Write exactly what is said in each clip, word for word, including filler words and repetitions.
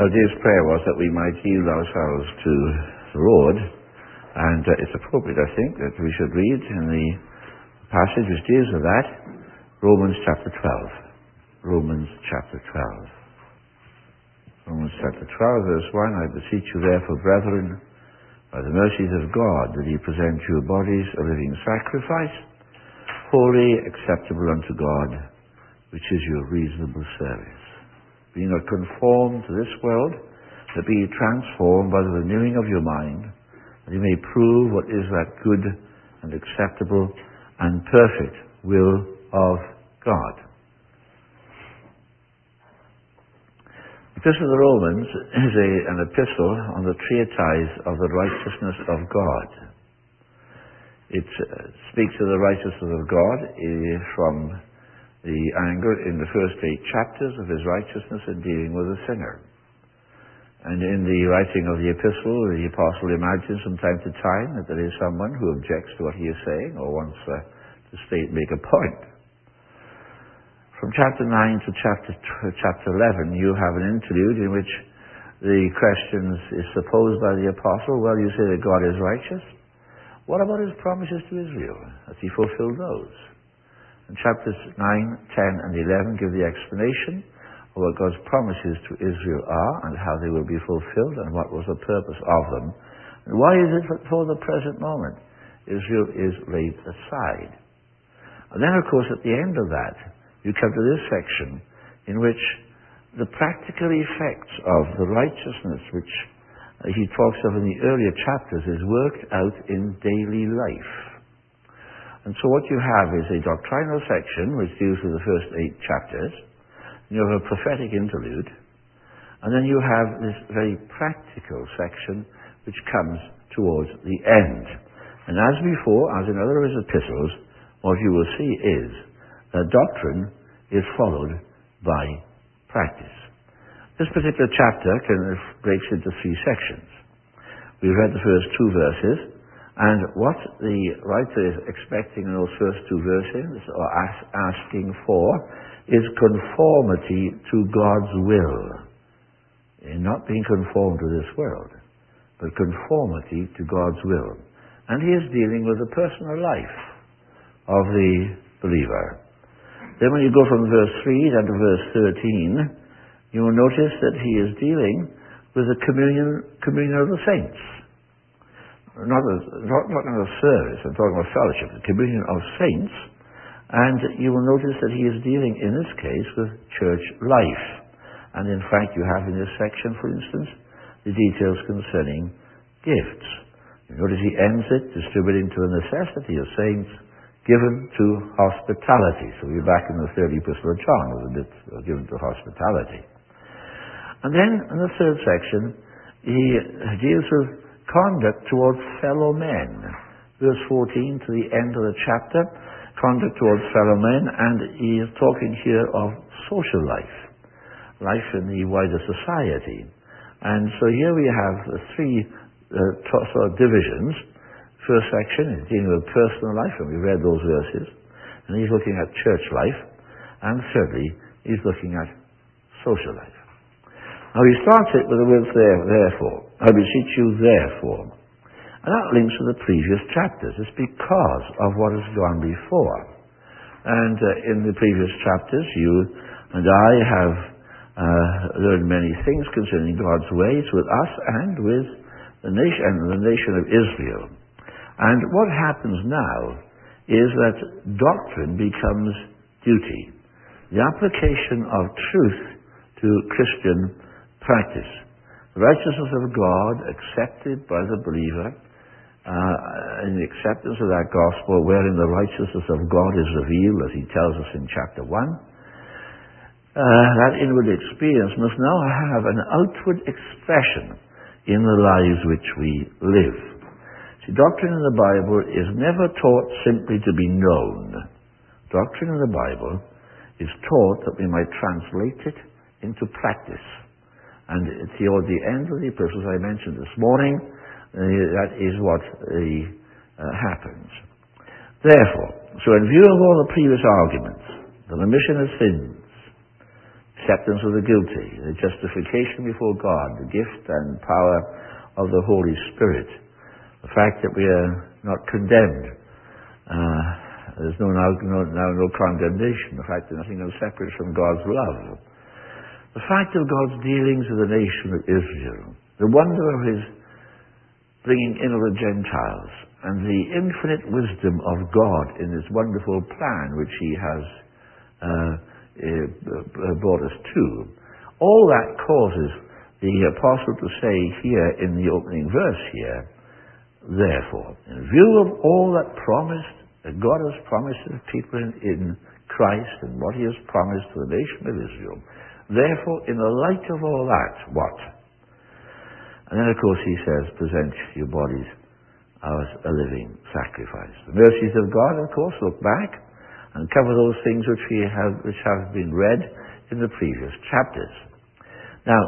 Our day's prayer was that we might yield ourselves to the Lord, and uh, it's appropriate, I think, that we should read in the passage which deals with that, Romans chapter twelve. Romans chapter twelve. Romans chapter twelve, verse one, I beseech you therefore, brethren, by the mercies of God, that ye present your bodies a living sacrifice, holy, acceptable unto God, which is your reasonable service. Be not conformed to this world, but be transformed by the renewing of your mind, that you may prove what is that good and acceptable and perfect will of God. The Epistle of the Romans is a, an epistle on the treatise of the righteousness of God. It uh, speaks of the righteousness of God uh, from the angle in the first eight chapters of his righteousness in dealing with the sinner. And in the writing of the epistle, the apostle imagines from time to time that there is someone who objects to what he is saying or wants uh, to state, make a point. From chapter nine to chapter t- chapter eleven, you have an interlude in which the question is supposed by the apostle, well, you say that God is righteous. What about his promises to Israel? Has he fulfilled those? And chapters nine, ten, and eleven give the explanation of what God's promises to Israel are and how they will be fulfilled and what was the purpose of them. And why is it that for the present moment Israel is laid aside? And then, of course, at the end of that, you come to this section in which the practical effects of the righteousness which he talks of in the earlier chapters is worked out in daily life. And so what you have is a doctrinal section which deals with the first eight chapters. You have a prophetic interlude. And then you have this very practical section which comes towards the end. And as before, as in other of his epistles, what you will see is that doctrine is followed by practice. This particular chapter can, breaks into three sections. We've read the first two verses. And what the writer is expecting in those first two verses, or as- asking for, is conformity to God's will. In not being conformed to this world, but conformity to God's will. And he is dealing with the personal life of the believer. Then when you go from verse three down to verse thirteen, you will notice that he is dealing with the communion, communion of the saints. Not, as, not, not in a service, I'm talking about fellowship, the communion of saints, and you will notice that he is dealing in this case with church life. And in fact you have in this section, for instance, the details concerning gifts. You notice he ends it distributing to the necessity of saints given to hospitality. So we're back in the third epistle of John, was a bit given to hospitality. And then in the third section he deals with conduct towards fellow men. Verse fourteen to the end of the chapter, conduct towards fellow men, and he is talking here of social life, life in the wider society. And so here we have the three uh, t- sort of divisions. First section is dealing with personal life, and we read those verses, and he's looking at church life, and thirdly, he's looking at social life. Now he starts it with the words there, therefore. I beseech you therefore. And that links to the previous chapters. It's because of what has gone before. And uh, in the previous chapters, you and I have uh, learned many things concerning God's ways with us and with the nation, and the nation of Israel. And what happens now is that doctrine becomes duty. The application of truth to Christian practice. The righteousness of God accepted by the believer uh, in the acceptance of that gospel wherein the righteousness of God is revealed, as he tells us in chapter one. Uh, that inward experience must now have an outward expression in the lives which we live. See, doctrine in the Bible is never taught simply to be known. Doctrine in the Bible is taught that we might translate it into practice. And toward the end of the epistles I mentioned this morning, uh, that is what uh, uh, happens. Therefore, so in view of all the previous arguments, the remission of sins, acceptance of the guilty, the justification before God, the gift and power of the Holy Spirit, the fact that we are not condemned, uh, there's no now, no now no condemnation, the fact that nothing can separate us from God's love, the fact of God's dealings with the nation of Israel, the wonder of his bringing in of the Gentiles, and the infinite wisdom of God in his wonderful plan which he has uh, uh, brought us to. All that causes the apostle to say here in the opening verse here, therefore, in view of all that promised, that God has promised his people in, in Christ and what he has promised to the nation of Israel, therefore, in the light of all that, what? And then, of course, he says, present your bodies as a living sacrifice. The mercies of God, of course, look back and cover those things which we have, which have been read in the previous chapters. Now,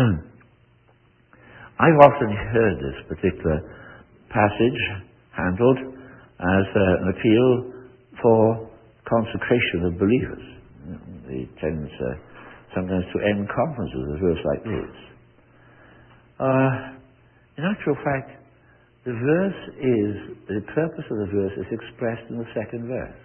I've often heard this particular passage handled as uh, an appeal for consecration of believers. It tends uh, sometimes to end conferences with a verse like this. Uh, in actual fact, the verse is, the purpose of the verse is expressed in the second verse.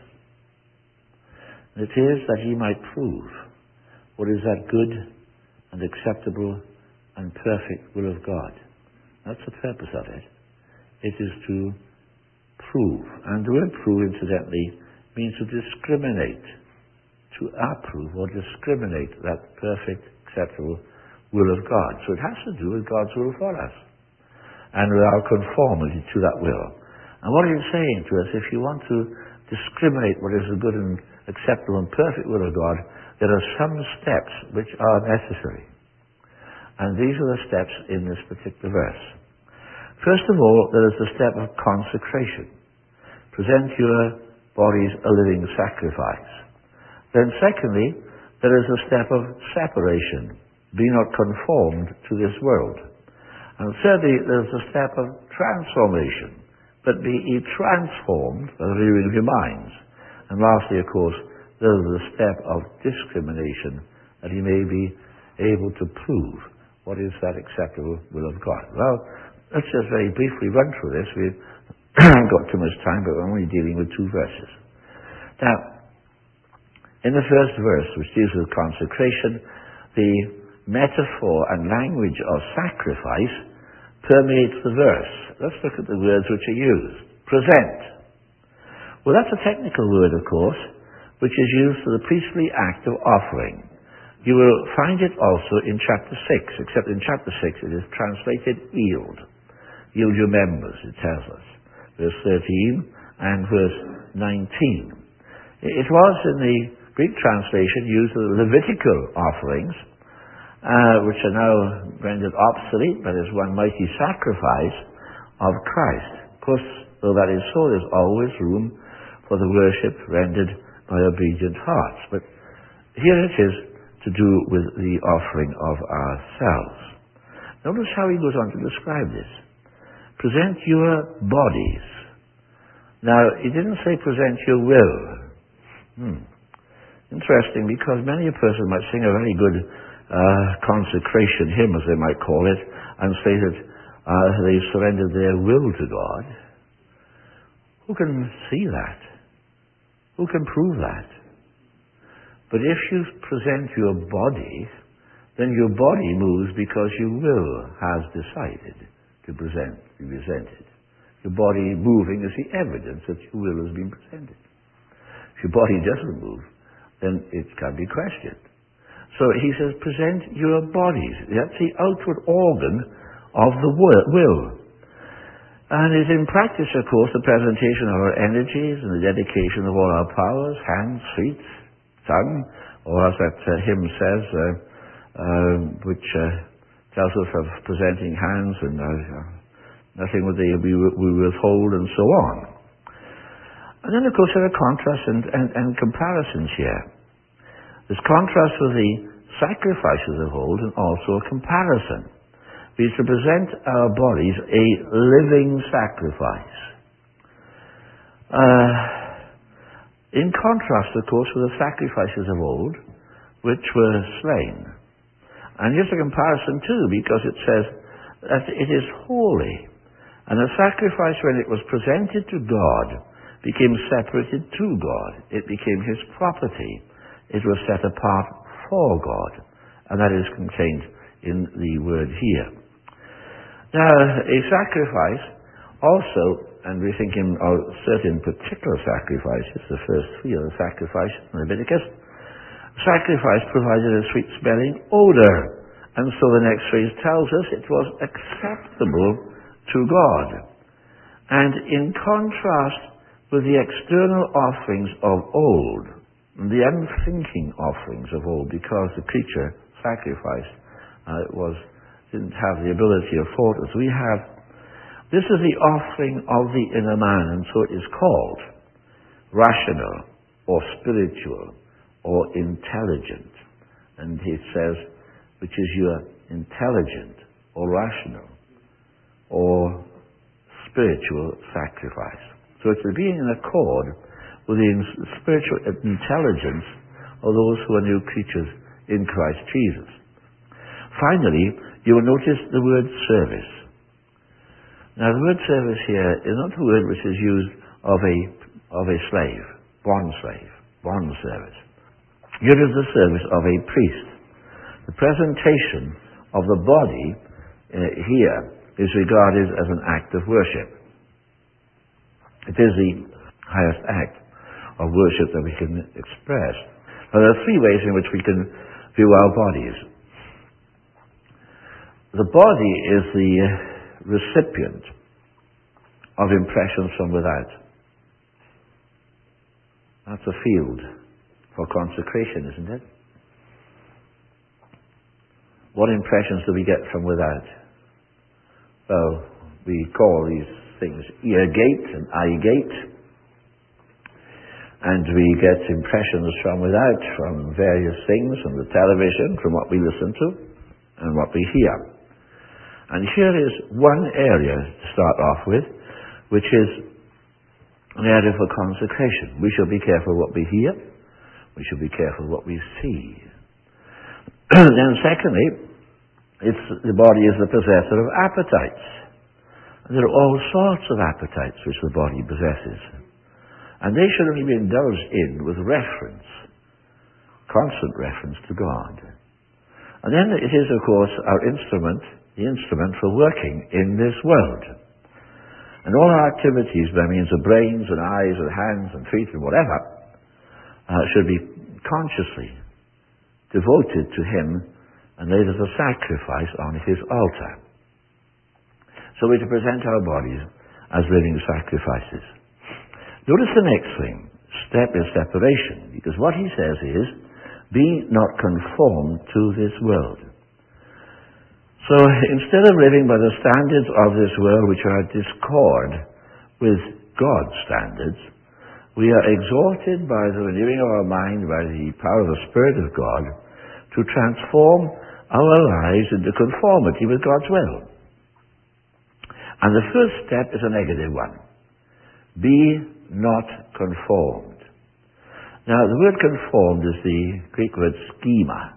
And it is that he might prove what is that good and acceptable and perfect will of God. That's the purpose of it. It is to prove. And the word prove, incidentally, means to discriminate, to approve or discriminate that perfect, acceptable will of God. So it has to do with God's will for us and with our conformity to that will. And what are you saying to us? If you want to discriminate what is the good and acceptable and perfect will of God, there are some steps which are necessary. And these are the steps in this particular verse. First of all, there is the step of consecration. Present your bodies a living sacrifice. Then secondly, there is a step of separation. Be not conformed to this world. And thirdly, there is a step of transformation. But be ye transformed by the renewing of your minds. And lastly, of course, there is the step of discrimination, that he may be able to prove what is that acceptable will of God. Well, let's just very briefly run through this. We've got too much time, but we're only dealing with two verses. Now, in the first verse, which deals with consecration, the metaphor and language of sacrifice permeates the verse. Let's look at the words which are used. Present. Well, that's a technical word, of course, which is used for the priestly act of offering. You will find it also in chapter six, except in chapter six it is translated yield. Yield your members, it tells us. Verse thirteen and verse nineteen. It was in the Greek translation used for the Levitical offerings, uh, which are now rendered obsolete, but is one mighty sacrifice of Christ. Of course, though that is so, there's always room for the worship rendered by obedient hearts. But here it is to do with the offering of ourselves. Notice how he goes on to describe this. Present your bodies. Now, he didn't say present your will. Hmm. Interesting, because many a person might sing a very good uh, consecration hymn, as they might call it, and say that uh, they surrendered their will to God. Who can see that? Who can prove that? But if you present your body, then your body moves because your will has decided to present, be presented. Your body moving is the evidence that your will has been presented. If your body doesn't move, then it can be questioned. So he says, present your bodies. That's the outward organ of the will. And it is in practice, of course, the presentation of our energies and the dedication of all our powers, hands, feet, tongue, or as that uh, hymn says, uh, uh, which uh, tells us of presenting hands and uh, nothing would they we, we withhold and so on. And then, of course, there are contrasts and, and, and comparisons here. There's contrast with the sacrifices of old and also a comparison. We are to present our bodies a living sacrifice. Uh, in contrast, of course, with the sacrifices of old, which were slain. And here's a comparison too, because it says that it is holy. And a sacrifice, when it was presented to God, became separated to God. It became his property. It was set apart for God. And that is contained in the word here. Now, a sacrifice also, and we're thinking of certain particular sacrifices, the first three are the sacrifices in Leviticus. Sacrifice provided a sweet-smelling odor. And so the next phrase tells us it was acceptable to God. And in contrast with the external offerings of old, the unthinking offerings of old, because the creature sacrificed uh, was didn't have the ability of thought as we have, this is the offering of the inner man, and so it is called rational or spiritual or intelligent. And he says, which is your intelligent or rational or spiritual sacrifice. So it's being in accord with the spiritual intelligence of those who are new creatures in Christ Jesus. Finally, you will notice the word service. Now, the word service here is not the word which is used of a of a slave, bond slave, bond service. Here is the service of a priest. The presentation of the body uh, here is regarded as an act of worship. It is the highest act of worship that we can express. Now, there are three ways in which we can view our bodies. The body is the recipient of impressions from without. That's a field for consecration, isn't it? What impressions do we get from without? Well, we call these things ear gate and eye gate. And we get impressions from without, from various things, from the television, from what we listen to, and what we hear. And here is one area to start off with, which is an area for consecration. We should be careful what we hear. We should be careful what we see. Then secondly, it's, the body is the possessor of appetites. And there are all sorts of appetites which the body possesses. And they should only be indulged in with reference, constant reference to God. And then it is, of course, our instrument, the instrument for working in this world. And all our activities by means of brains and eyes and hands and feet and whatever uh, should be consciously devoted to him and laid as a sacrifice on his altar. So we're to present our bodies as living sacrifices. Notice the next thing. Step is separation. Because what he says is, be not conformed to this world. So instead of living by the standards of this world, which are at discord with God's standards, we are exhorted by the renewing of our mind, by the power of the Spirit of God, to transform our lives into conformity with God's will. And the first step is a negative one. Be not conformed. Now, the word conformed is the Greek word schema.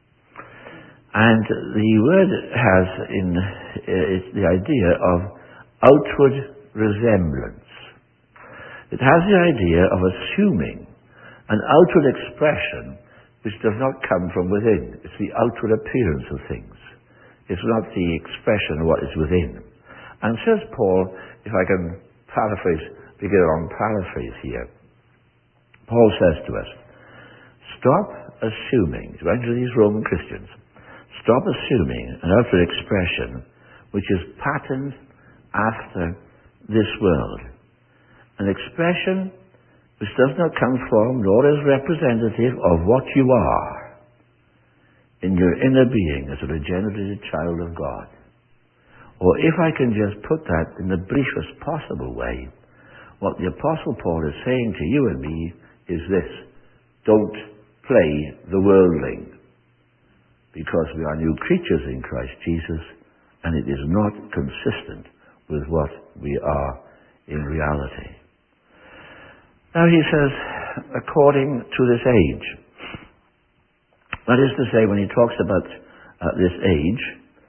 And the word has in uh, the idea of outward resemblance. It has the idea of assuming an outward expression which does not come from within. It's the outward appearance of things. It's not the expression of what is within. And says Paul, if I can paraphrase, begin on paraphrase here. Paul says to us, stop assuming, right to these Roman Christians, stop assuming an outward expression which is patterned after this world. An expression which does not come from nor is representative of what you are in your inner being as a regenerated child of God. Or if I can just put that in the briefest possible way, what the Apostle Paul is saying to you and me is this: don't play the worldling, because we are new creatures in Christ Jesus, and it is not consistent with what we are in reality. Now he says, according to this age. That is to say, when he talks about uh, this age,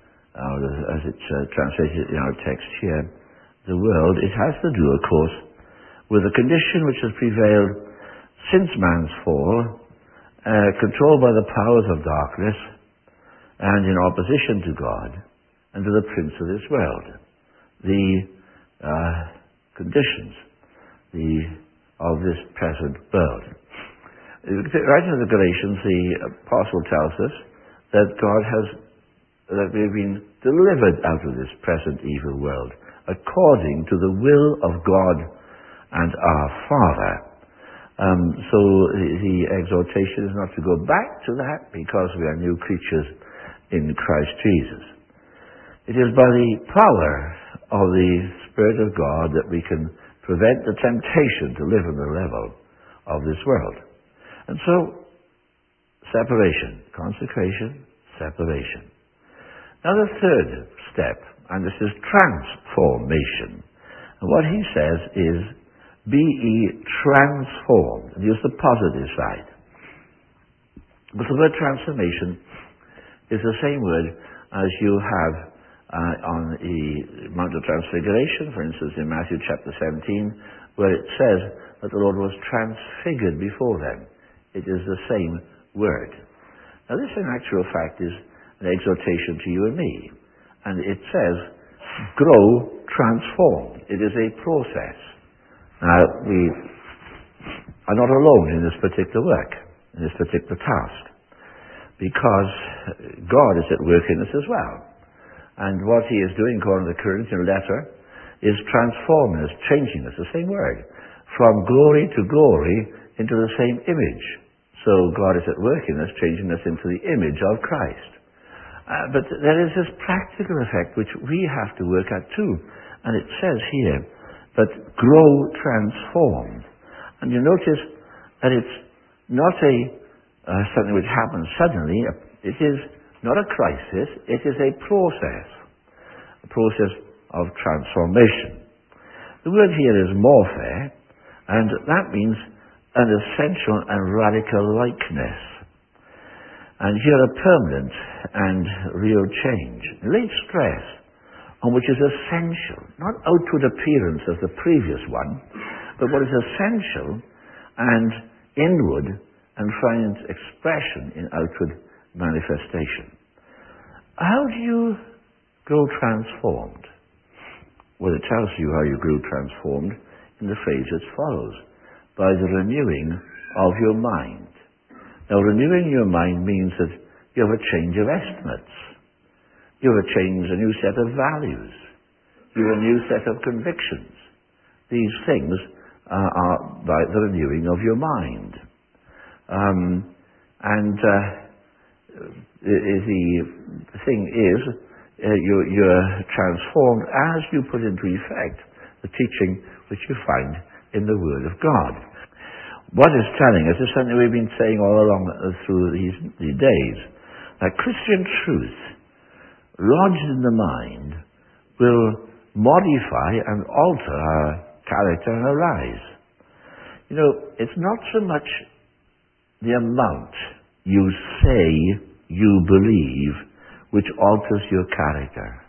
uh, as it's uh, translated in our text here, the world, it has to do, of course, with a condition which has prevailed since man's fall, uh, controlled by the powers of darkness, and in opposition to God and to the prince of this world. The uh, conditions the, of this present world. Right in the Galatians, the apostle tells us that God has, that we've been delivered out of this present evil world according to the will of God and our Father. Um, so the, the exhortation is not to go back to that because we are new creatures in Christ Jesus. It is by the power of the Spirit of God that we can prevent the temptation to live on the level of this world. And so, separation, consecration, separation. Now the third step, and this is transformation. And what he says is, be ye transformed. And use the positive side. Because the word transformation is the same word as you have uh, on the Mount of Transfiguration, for instance, in Matthew chapter seventeen, where it says that the Lord was transfigured before them. It is the same word. Now this, in actual fact, is an exhortation to you and me. And it says, grow transformed. It is a process. Now, we are not alone in this particular work, in this particular task, because God is at work in us as well. And what he is doing, according to the Corinthian letter, is transforming us, changing us, the same word, from glory to glory into the same image. So God is at work in us, changing us into the image of Christ. Uh, but there is this practical effect which we have to work at too. And it says here, but grow transformed. And you notice that it's not a uh, something which happens suddenly. It is not a crisis. It is a process. A process of transformation. The word here is morphe, and that means an essential and radical likeness. And here a permanent and real change. Laid stress on which is essential, not outward appearance as the previous one, but what is essential and inward and finds expression in outward manifestation. How do you grow transformed? Well, it tells you how you grow transformed in the phrase that follows, by the renewing of your mind. Now, renewing your mind means that you have a change of estimates. You have a change, a new set of values. You have a new set of convictions. These things uh, are by the renewing of your mind. Um, and uh, the thing is, uh, you're, you're transformed as you put into effect the teaching which you find in the Word of God. What it's telling us is something we've been saying all along uh, through these, these days, that Christian truth, lodged in the mind, will modify and alter our character and our lives. You know, it's not so much the amount you say you believe which alters your character.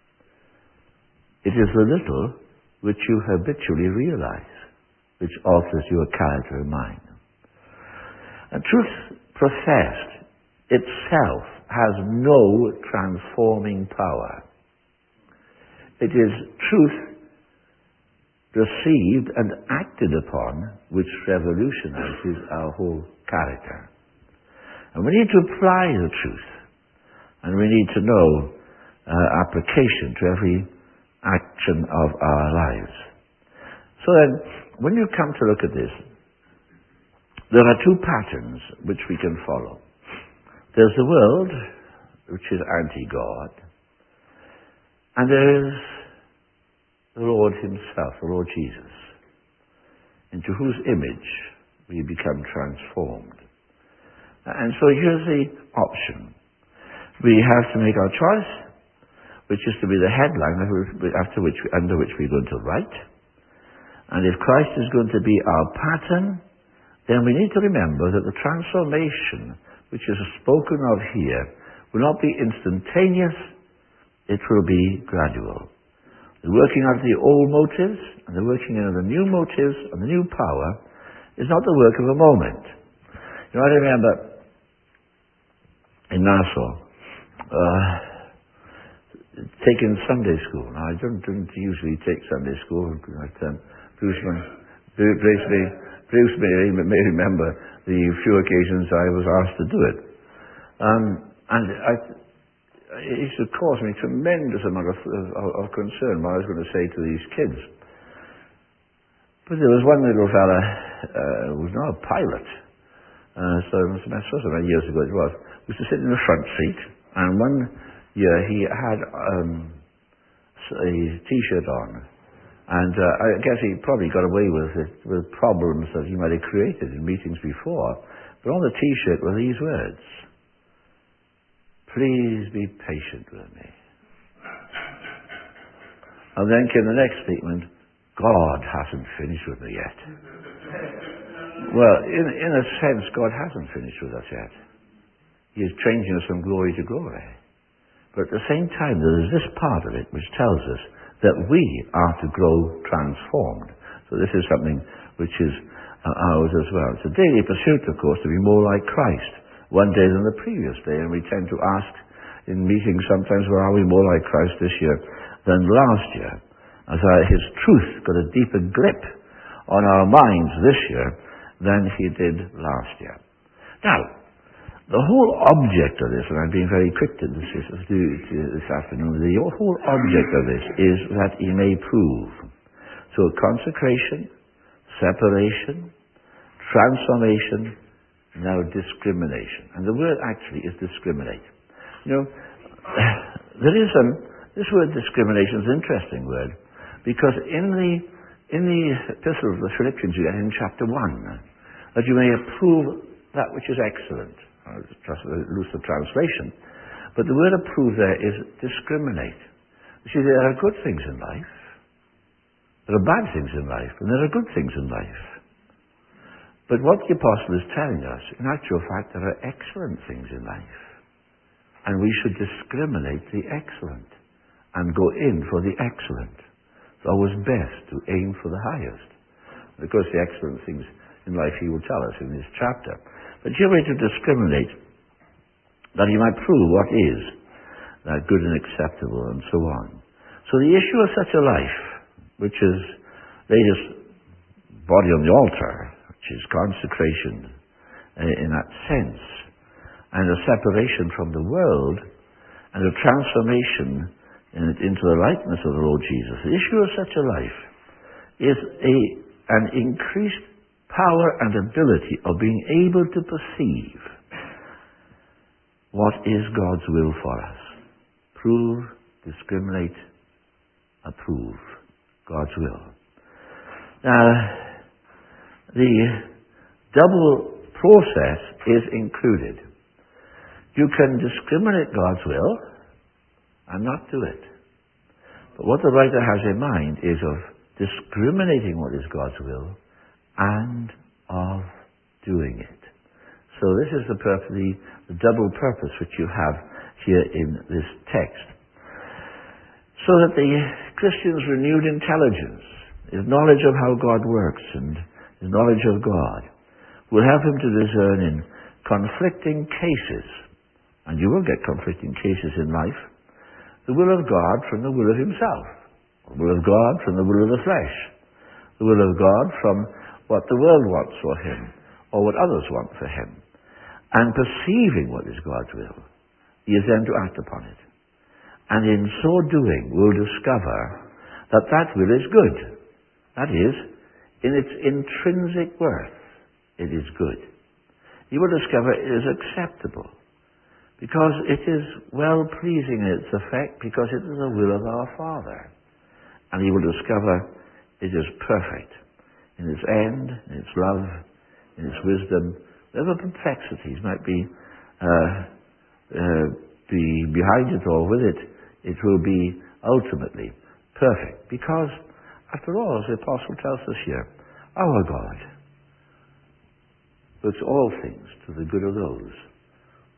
It is the little which you habitually realize which alters your character and mind. And truth professed itself has no transforming power. It is truth received and acted upon which revolutionizes our whole character. And we need to apply the truth, and we need to know uh, application to every action of our lives. So then, when you come to look at this, there are two patterns which we can follow. There's the world, which is anti-God, and there is the Lord himself, the Lord Jesus, into whose image we become transformed. And so here's the option. We have to make our choice, which is to be the headline after which, under which we're going to write. And if Christ is going to be our pattern, then we need to remember that the transformation which is spoken of here will not be instantaneous, it will be gradual. The working out of the old motives and the working in of the new motives and the new power is not the work of a moment. You know, I remember in Nassau, uh, taking Sunday school. Now, I don't, don't usually take Sunday school, but um, Bruce, Bruce, may, Bruce may, may remember the few occasions I was asked to do it. Um, and I, it used to cause me tremendous amount of, of, of concern what I was going to say to these kids. But there was one little fella uh, who was now a pilot. Uh, so it was about years ago it was. He used to sit in the front seat, and one year he had um, a T-shirt on. And uh, I guess he probably got away with it, with problems that he might have created in meetings before. But on the T-shirt were these words: "Please be patient with me." And then came the next statement: "God hasn't finished with me yet." Well, in, in a sense, God hasn't finished with us yet. He is changing us from glory to glory. But at the same time, there is this part of it which tells us that we are to grow transformed. So this is something which is uh, ours as well. It's a daily pursuit, of course, to be more like Christ one day than the previous day. And we tend to ask in meetings sometimes, well, are we more like Christ this year than last year? As uh, his truth got a deeper grip on our minds this year than he did last year. Now, the whole object of this, and I'm being very quick to this, this afternoon, the whole object of this is that he may prove. So consecration, separation, transformation, now discrimination. And the word actually is discriminate. You know, there is a, this word discrimination is an interesting word, because in the, in the epistle of the Philippians you get in chapter one, that you may approve that which is excellent. Just a looser translation. But the word approve there is discriminate. You see, there are good things in life. There are bad things in life, and there are good things in life. But what the apostle is telling us, in actual fact, there are excellent things in life. And we should discriminate the excellent and go in for the excellent. It's always best to aim for the highest. Of course, the excellent things in life he will tell us in this chapter. But you're ready to discriminate, that you might prove what is uh, good and acceptable, and so on. So the issue of such a life, which is laid his body on the altar, which is consecration uh, in that sense, and a separation from the world, and a transformation in it into the likeness of the Lord Jesus. The issue of such a life is a, an increased power and ability of being able to perceive what is God's will for us. Prove, discriminate, approve God's will. Now, the double process is included. You can discriminate God's will and not do it. But what the writer has in mind is of discriminating what is God's will and of doing it. So this is the, purpose, the, the double purpose which you have here in this text. So that the Christian's renewed intelligence, his knowledge of how God works and his knowledge of God, will help him to discern in conflicting cases, and you will get conflicting cases in life, the will of God from the will of himself, the will of God from the will of the flesh, the will of God from what the world wants for him, or what others want for him. And perceiving what is God's will, he is then to act upon it. And in so doing, will discover that that will is good. That is, in its intrinsic worth, it is good. You will discover it is acceptable, because it is well-pleasing in its effect, because it is the will of our Father. And you will discover it is perfect in its end, in its love, in its wisdom. Whatever perplexities might be, uh, uh, be behind it or with it, it will be ultimately perfect. Because, after all, as the Apostle tells us here, our God works all things to the good of those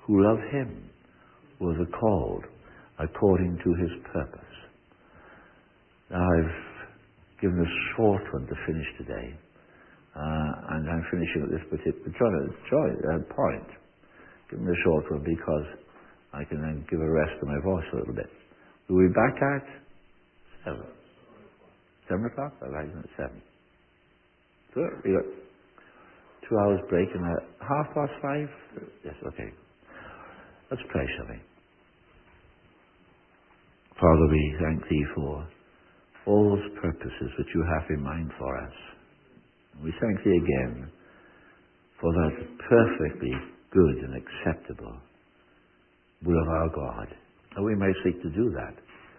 who love him, who are called according to his purpose. Now I've given a short one to finish today, uh, and I'm finishing at this particular uh, point. Given a short one because I can then give a rest to my voice a little bit. We'll be back at seven. Seven o'clock? I like it at seven. So we got two hours break and a half past five? Yes, okay. Let's pray, shall we? Father, we thank thee for all those purposes which you have in mind for us. We thank thee again for that perfectly good and acceptable will of our God. And we may seek to do that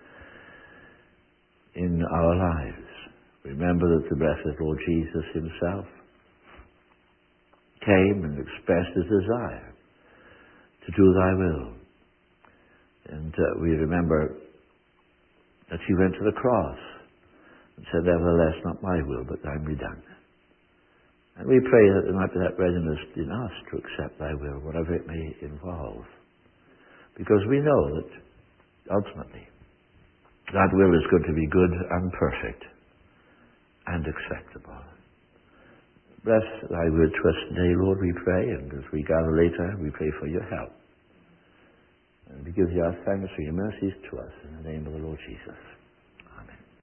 in our lives. Remember that the blessed Lord Jesus himself came and expressed his desire to do thy will. And uh, we remember that he went to the cross and said, nevertheless, not my will, but thine be done. And we pray that there might be that readiness in us to accept thy will, whatever it may involve. Because we know that ultimately that will is going to be good and perfect and acceptable. Bless thy word to us today, Lord, we pray, and as we gather later, we pray for your help. And we give you our thanks for your mercies to us in the name of the Lord Jesus.